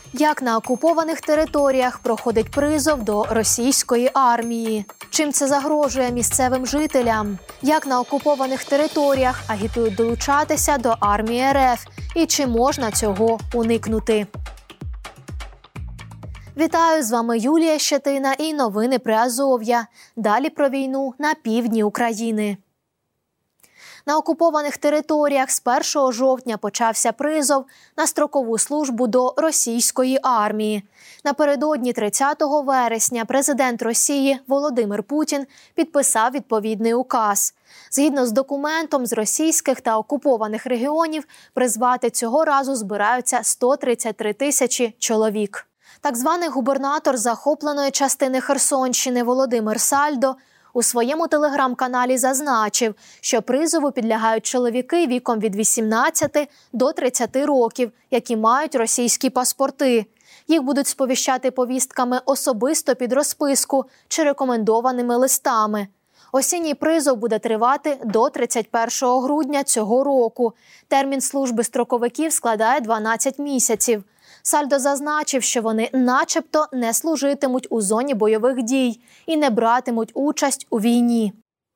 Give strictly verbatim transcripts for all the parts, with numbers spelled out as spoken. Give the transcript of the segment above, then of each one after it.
Як на окупованих територіях проходить призов до російської армії? Чим це загрожує місцевим жителям? Як на окупованих територіях агітують долучатися до армії РФ? І чи можна цього уникнути? Вітаю, з вами Юлія Щетина і новини Приазов'я. Далі про війну на півдні України. На окупованих територіях з першого жовтня почався призов на строкову службу до російської армії. Напередодні тридцятого вересня президент Росії Володимир Путін підписав відповідний указ. Згідно з документом, з російських та окупованих регіонів призвати цього разу збираються сто тридцять три тисячі чоловік. Так званий губернатор захопленої частини Херсонщини Володимир Сальдо у своєму телеграм-каналі зазначив, що призову підлягають чоловіки віком від вісімнадцяти до тридцяти років, які мають російські паспорти. Їх будуть сповіщати повістками особисто під розписку чи рекомендованими листами. Осінній призов буде тривати до тридцять першого грудня цього року. Термін служби строковиків складає дванадцять місяців. Сальдо зазначив, що вони начебто не служитимуть у зоні бойових дій і не братимуть участь у війні.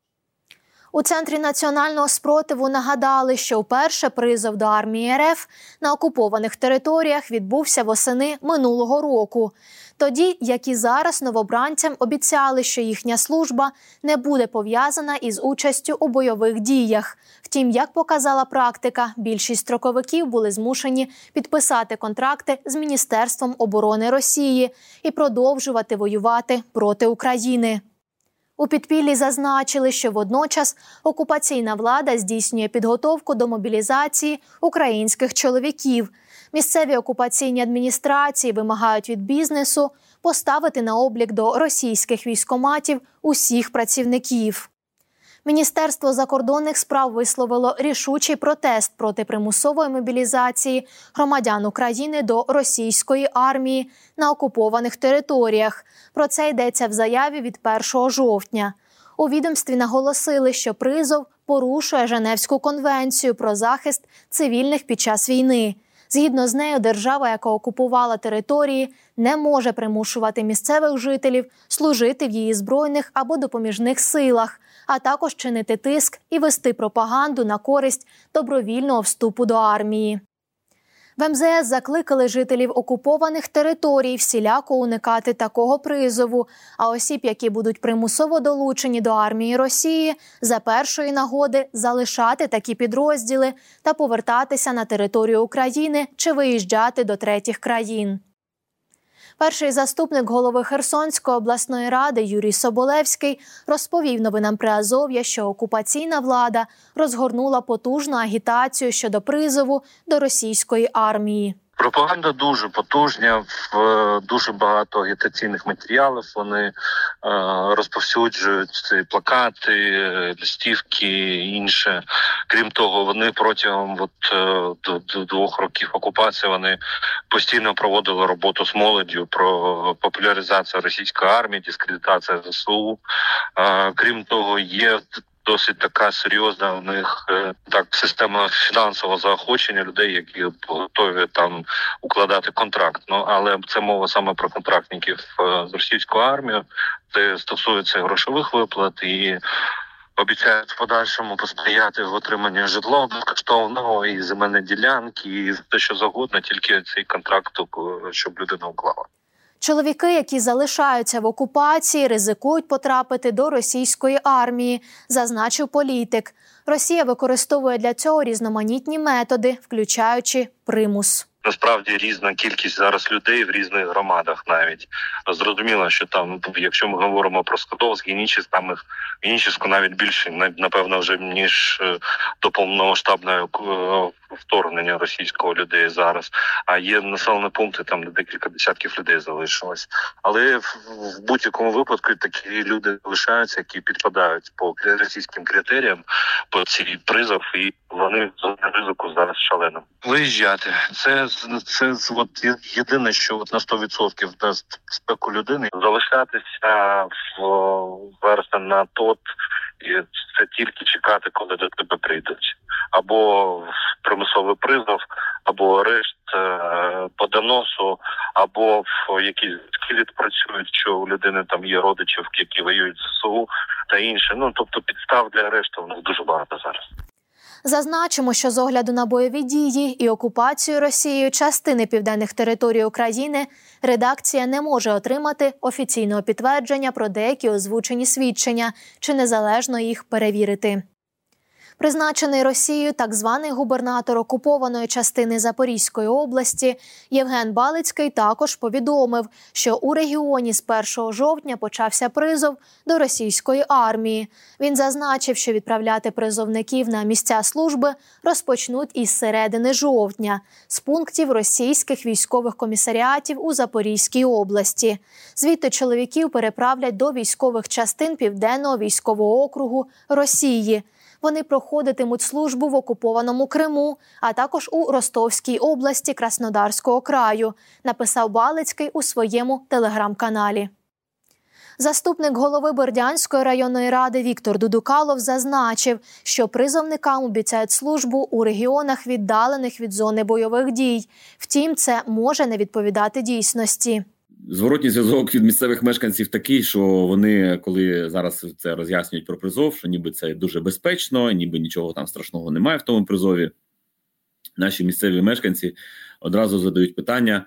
У Центрі національного спротиву нагадали, що вперше призов до армії РФ на окупованих територіях відбувся восени минулого року. Тоді, як і зараз, новобранцям обіцяли, що їхня служба не буде пов'язана із участю у бойових діях. Втім, як показала практика, більшість строковиків були змушені підписати контракти з Міністерством оборони Росії і продовжувати воювати проти України. У підпіллі зазначили, що водночас окупаційна влада здійснює підготовку до мобілізації українських чоловіків. Місцеві окупаційні адміністрації вимагають від бізнесу поставити на облік до російських військкоматів усіх працівників. Міністерство закордонних справ висловило рішучий протест проти примусової мобілізації громадян України до російської армії на окупованих територіях. Про це йдеться в заяві від першого жовтня. У відомстві наголосили, що призов порушує Женевську конвенцію про захист цивільних під час війни. Згідно з нею, держава, яка окупувала території, не може примушувати місцевих жителів служити в її збройних або допоміжних силах, а також чинити тиск і вести пропаганду на користь добровільного вступу до армії. В ем зе ес закликали жителів окупованих територій всіляко уникати такого призову, а осіб, які будуть примусово долучені до армії Росії, за першої нагоди залишати такі підрозділи та повертатися на територію України чи виїжджати до третіх країн. Перший заступник голови Херсонської обласної ради Юрій Соболевський розповів новинам Приазов'я, що окупаційна влада розгорнула потужну агітацію щодо призову до російської армії. Пропаганда дуже потужна, дуже багато агітаційних матеріалів. Вони е, розповсюджують ці плакати, листівки, інше. Крім того, вони протягом от, до, до двох років окупації вони постійно проводили роботу з молоддю про популяризацію російської армії, дискредитацію зе се у. Е, крім того, є досить така серйозна у них так система фінансового заохочення людей, які готові там укладати контракт. Ну але це мова саме про контрактників з російською армією. Це стосується грошових виплат і обіцяють в подальшому посприяти в отриманні житла безкоштовного і земельні ділянки, і те, що завгодно, тільки цей контракт, щоб людина уклала. Чоловіки, які залишаються в окупації, ризикують потрапити до російської армії, зазначив політик. Росія використовує для цього різноманітні методи, включаючи примус. Насправді різна кількість зараз людей в різних громадах навіть. Зрозуміло, що там, якщо ми говоримо про Скадовськ, Генічеськ, там їх Генічеську навіть більше, напевно, вже ніж до повномасштабного вторгнення російського людей зараз. А є населені пункти, там де декілька десятків людей залишилось. Але в, в будь-якому випадку такі люди залишаються, які підпадають по російським критеріям, по цій призов, і вони з ризику зараз шалено. Виїжджати. Це, це, це от єдине, що от на сто відсотків дасть спеку людини. Залишатися в вересень на тот, і це тільки чекати, коли до тебе прийдуть. Або примусовий призов, або арешт, доносу, або в якісь зв'язки відпрацюють, що у людини там є родичів, які воюють з ЗСУ та інше. Ну, тобто підстав для арешту у нас дуже багато зараз. Зазначимо, що з огляду на бойові дії і окупацію Росією частини південних територій України редакція не може отримати офіційного підтвердження про деякі озвучені свідчення чи незалежно їх перевірити. Призначений Росією так званий губернатор окупованої частини Запорізької області Євген Балицький також повідомив, що у регіоні з першого жовтня почався призов до російської армії. Він зазначив, що відправляти призовників на місця служби розпочнуть із середини жовтня, з пунктів російських військових комісаріатів у Запорізькій області. Звідти чоловіків переправлять до військових частин Південного військового округу Росії. Вони проходитимуть службу в окупованому Криму, а також у Ростовській області Краснодарського краю, написав Балицький у своєму телеграм-каналі. Заступник голови Бердянської районної ради Віктор Дудукалов зазначив, що призовникам обіцяють службу у регіонах, віддалених від зони бойових дій. Втім, це може не відповідати дійсності. Зворотній зв'язок від місцевих мешканців такий, що вони, коли зараз це роз'яснюють про призов, що ніби це дуже безпечно, ніби нічого там страшного немає в тому призові, наші місцеві мешканці одразу задають питання,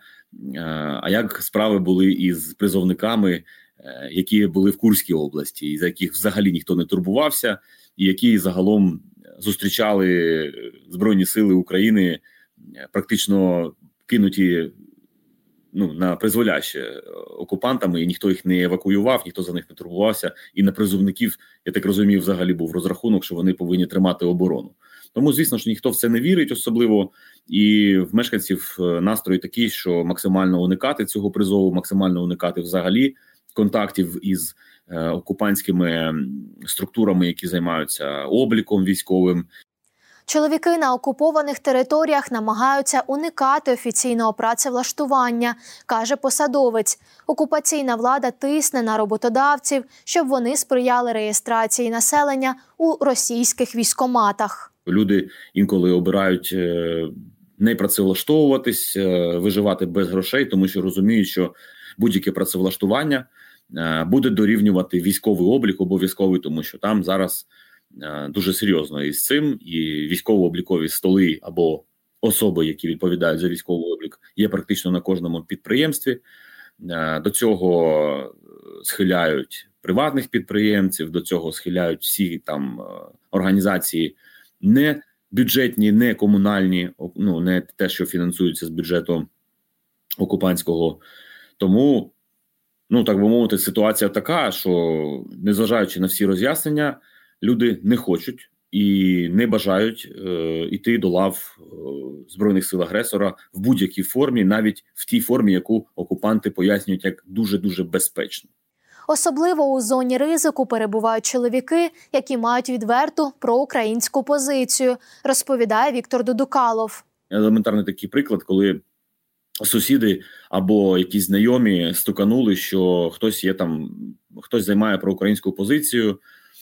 а як справи були із призовниками, які були в Курській області, і за яких взагалі ніхто не турбувався, і які загалом зустрічали Збройні сили України практично кинуті ну, на призволяще окупантами, і ніхто їх не евакуював, ніхто за них не турбувався, і на призовників, я так розумію, взагалі був розрахунок, що вони повинні тримати оборону. Тому, звісно ж, ніхто в це не вірить особливо, і в мешканців настрої такі, що максимально уникати цього призову, максимально уникати взагалі контактів із е, окупантськими структурами, які займаються обліком військовим. Чоловіки на окупованих територіях намагаються уникати офіційного працевлаштування, каже посадовець. Окупаційна влада тисне на роботодавців, щоб вони сприяли реєстрації населення у російських військкоматах. Люди інколи обирають не працевлаштовуватись, виживати без грошей, тому що розуміють, що будь-яке працевлаштування буде дорівнювати військовий облік обов'язковий, тому що там зараз дуже серйозно із цим, і військово-облікові столи або особи, які відповідають за військовий облік, є практично на кожному підприємстві. До цього схиляють приватних підприємців, до цього схиляють всі там організації не бюджетні, не комунальні, ну не те, що фінансується з бюджету окупантського. Тому, ну так би мовити, ситуація така, що незважаючи на всі роз'яснення, люди не хочуть і не бажають е, йти до лав е, Збройних сил агресора в будь-якій формі, навіть в тій формі, яку окупанти пояснюють як дуже-дуже безпечно. Особливо у зоні ризику перебувають чоловіки, які мають відверту проукраїнську позицію, розповідає Віктор Дудукалов. Елементарний такий приклад, коли сусіди або якісь знайомі стуканули, що хтось є там, хтось займає проукраїнську позицію,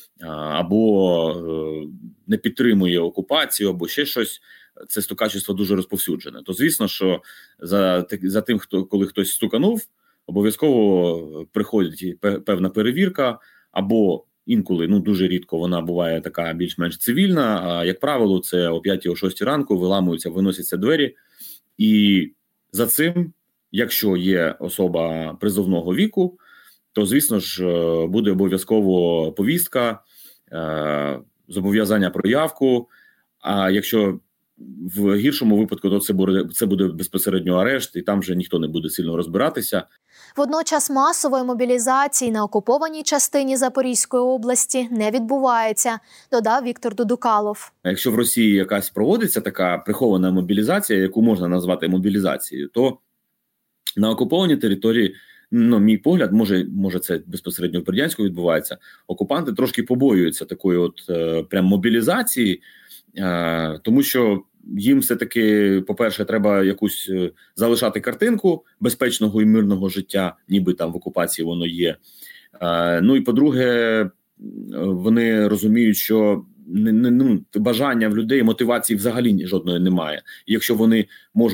або не підтримує окупацію, або ще щось, це стукачество дуже розповсюджене. То звісно, що за, за тим, хто, коли хтось стуканув, обов'язково приходить певна перевірка, або інколи, ну дуже рідко вона буває така більш-менш цивільна, а як правило, це о п'ятій-шостій ранку виламуються, виносяться двері, і за цим, якщо є особа призовного віку, то, звісно ж, буде обов'язково повістка, зобов'язання про явку, а якщо в гіршому випадку, то це буде, це буде безпосередньо арешт, і там вже ніхто не буде сильно розбиратися. Водночас масової мобілізації на окупованій частині Запорізької області не відбувається, додав Віктор Дудукалов. Якщо в Росії якась проводиться така прихована мобілізація, яку можна назвати мобілізацією, то на окупованій території, ну, мій погляд, може, може це безпосередньо в Бердянську відбувається, окупанти трошки побоюються такої от е, прям мобілізації, е, тому що їм все-таки, по-перше, треба якусь е, залишати картинку безпечного і мирного життя, ніби там в окупації воно є. Е, ну і по-друге, вони розуміють, що не, не, ну, бажання в людей, мотивації взагалі жодної немає. І якщо вони можуть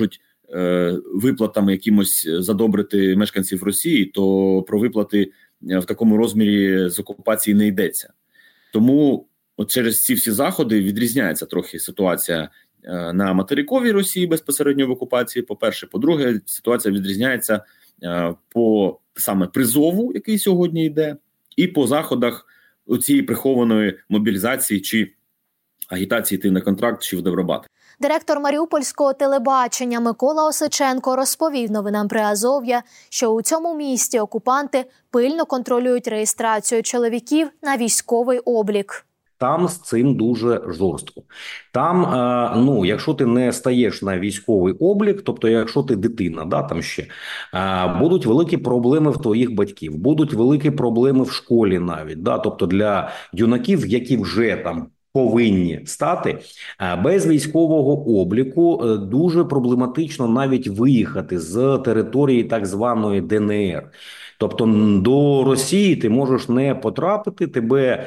е, виплатами якимось задобрити мешканців Росії, то про виплати в такому розмірі з окупації не йдеться. Тому от через ці всі заходи відрізняється трохи ситуація е, на материковій Росії безпосередньо в окупації, по-перше. По-друге, ситуація відрізняється е, по саме призову, який сьогодні йде, і по заходах цієї прихованої мобілізації чи агітації йти на контракт чи в Добробат. Директор маріупольського телебачення Микола Осиченко розповів новинам Приазов'я, що у цьому місті окупанти пильно контролюють реєстрацію чоловіків на військовий облік. Там з цим дуже жорстко. Там, е, ну, якщо ти не стаєш на військовий облік, тобто якщо ти дитина, да, там ще, е, будуть великі проблеми в твоїх батьків, будуть великі проблеми в школі навіть, да, тобто для юнаків, які вже там повинні стати, без військового обліку дуже проблематично навіть виїхати з території так званої Де Ен Ер. Тобто до Росії ти можеш не потрапити, тебе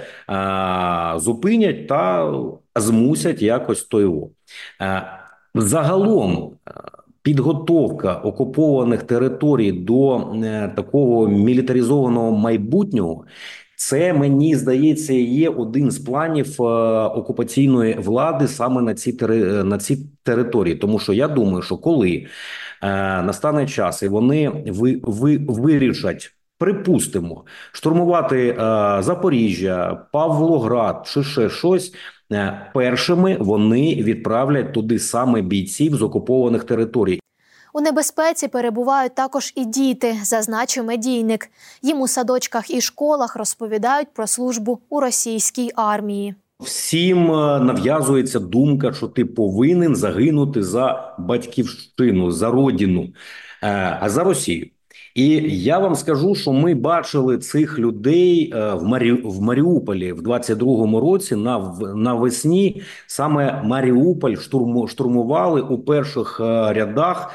а, зупинять та змусять якось то його. А, загалом підготовка окупованих територій до е, такого мілітаризованого майбутнього – це, мені здається, є один з планів е, окупаційної влади саме на ці, тери, на ці території. Тому що я думаю, що коли е, настане час і вони ви, ви, вирішать, припустимо, штурмувати е, Запоріжжя, Павлоград чи ще щось, е, першими вони відправлять туди саме бійців з окупованих територій. У небезпеці перебувають також і діти, зазначив медійник. Їм у садочках і школах розповідають про службу у російській армії. Всім нав'язується думка, що ти повинен загинути за батьківщину, за родину, а за Росію. І я вам скажу, що ми бачили цих людей в, Марі... в Маріуполі в двадцять другому році на... навесні. Саме Маріуполь штурму... штурмували у перших рядах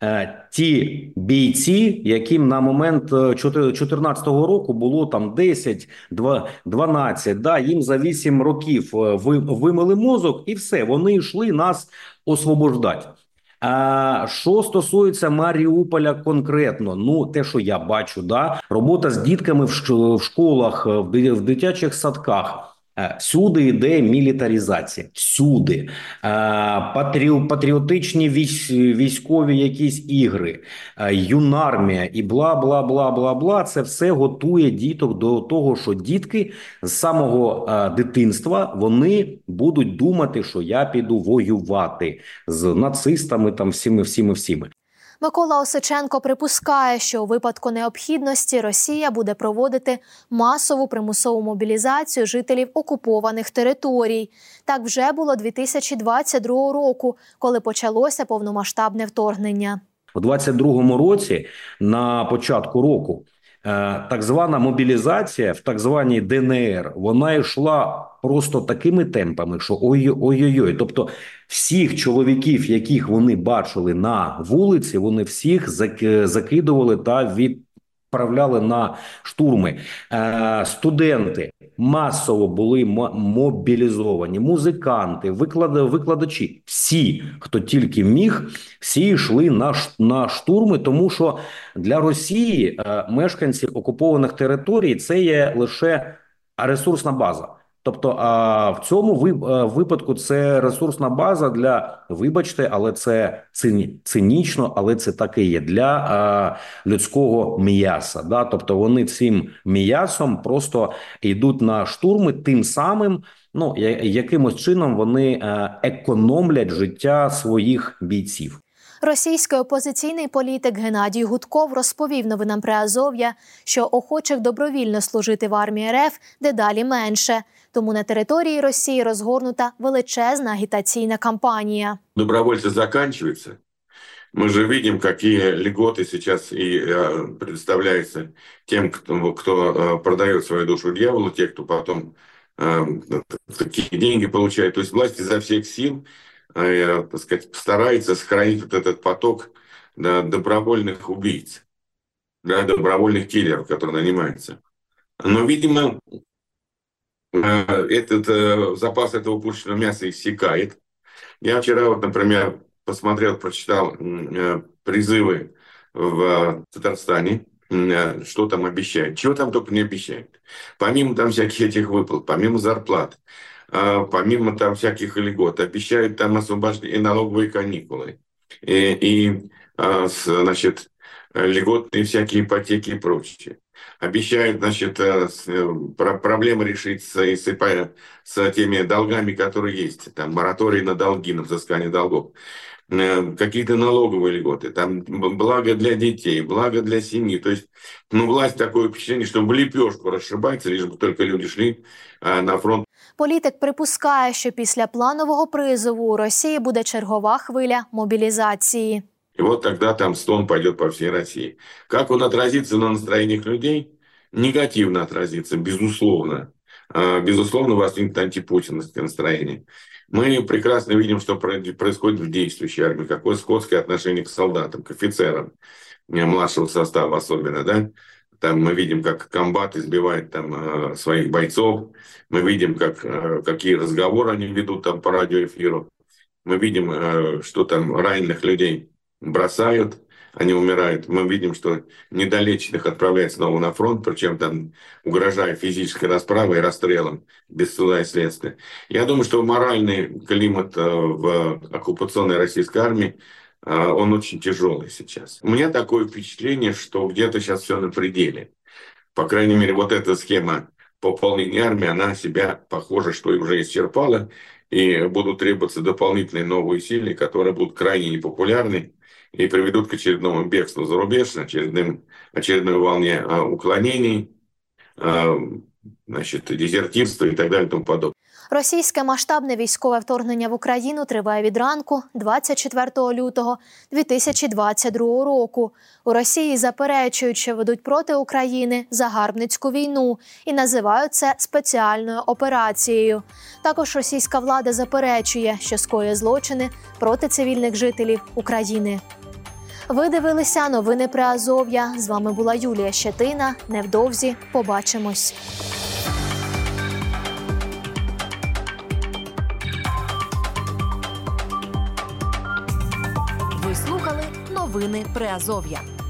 ті бійці, яким на момент чотирнадцятого року було там десять, дванадцять, да, їм за вісім років вимили мозок і все, вони йшли нас освобождати. А що стосується Маріуполя конкретно, ну те, що я бачу, да, робота з дітками в школах, в дитячих садках. Всюди йде мілітаризація, всюди. Патрі... Патріотичні військові якісь ігри, юнармія і бла-бла-бла-бла-бла. Це все готує діток до того, що дітки з самого дитинства, вони будуть думати, що я піду воювати з нацистами, там всіми, всіми, всіми. Микола Осиченко припускає, що у випадку необхідності Росія буде проводити масову примусову мобілізацію жителів окупованих територій. Так вже було дві тисячі двадцять другого року, коли почалося повномасштабне вторгнення. У двадцять другому році, на початку року, так звана мобілізація в так званій Де Ен Ер, вона йшла просто такими темпами, що ой-ой-ой. Тобто всіх чоловіків, яких вони бачили на вулиці, вони всіх закидували та відправляли на штурми. Студенти масово були мобілізовані, музиканти, викладачі. Всі, хто тільки міг, всі йшли на, на штурми, тому що для Росії мешканці окупованих територій – це є лише ресурсна база. Тобто а в цьому випадку це ресурсна база для, вибачте, але це цинічно, але це так і є, для а, людського м'яса. Да? Тобто вони цим м'ясом просто йдуть на штурми, тим самим, ну, якимось чином вони а, економлять життя своїх бійців. Російський опозиційний політик Геннадій Гудков розповів новинам Приазов'я, що охочих добровільно служити в армії Ер Еф дедалі менше. Тому на території Росії розгорнута величезна агітаційна кампанія. Добровольцы заканчиваются. Мы же видим, какие льготы сейчас и э, предоставляются тем, кто, кто э, продает свою душу дьяволу, те, кто потом э, такие деньги получает. То есть власть изо всех сил, э, так сказать, старается сохранить вот этот поток, да, добровольных убийц, да, добровольных киллеров, которые нанимаются. Но, видимо, этот э, запас этого пушечного мяса иссякает. Я вчера, вот, например, посмотрел, прочитал призывы в Татарстане, что там обещают. Чего там только не обещают. Помимо там всяких этих выплат, помимо зарплат, помимо там всяких льгот, обещают там освобождение, налоговые каникулы. И, и значит, льготные всякие ипотеки и прочее. Обещают, значит, проблемы решить с, с теми долгами, которые есть. Там мораторий на долги, на взыскание долгов. Какие-то налоговые льготы, там благо для детей, благо для семьи. То есть, ну, власть такое впечатление, что в лепешку расшибается, лишь бы только люди шли на фронт. Політик припускає, що після планового призову у Росії буде чергова хвиля мобілізації. И вот тогда там стон пойдет по всей России. Как он отразится на настроениях людей? Негативно отразится, безусловно. Безусловно, возникнет антипутиновское настроение. Мы прекрасно видим, что происходит в действующей армии, какое скотское отношение к солдатам, к офицерам младшего состава особенно, да? Там мы видим, как комбат избивает там своих бойцов, мы видим, как, какие разговоры они ведут там по радиоэфиру, мы видим, что там раненых людей бросают, они умирают. Мы видим, что недолеченных отправляют снова на фронт, причем там угрожая физической расправой и расстрелом без суда и следствия. Я думаю, что моральный климат в оккупационной российской армии, он очень тяжелый сейчас. У меня такое впечатление, что где-то сейчас все на пределе. По крайней мере, вот эта схема пополнения армии, она себя, похоже, что и уже исчерпала, и будут требоваться дополнительные новые силы, которые будут крайне непопулярны и приведут к очередному бегству за рубеж, очередным, очередной волне уклонений, значит, дезертирства и так далее и тому подобное. Російське масштабне військове вторгнення в Україну триває від ранку двадцять четвертого лютого дві тисячі двадцять другого року. У Росії заперечують, що ведуть проти України загарбницьку війну і називають це спеціальною операцією. Також російська влада заперечує, що скоює злочини проти цивільних жителів України. Ви дивилися новини Приазов'я. З вами була Юлія Щетина. Невдовзі побачимось. Ви слухали новини Приазов'я.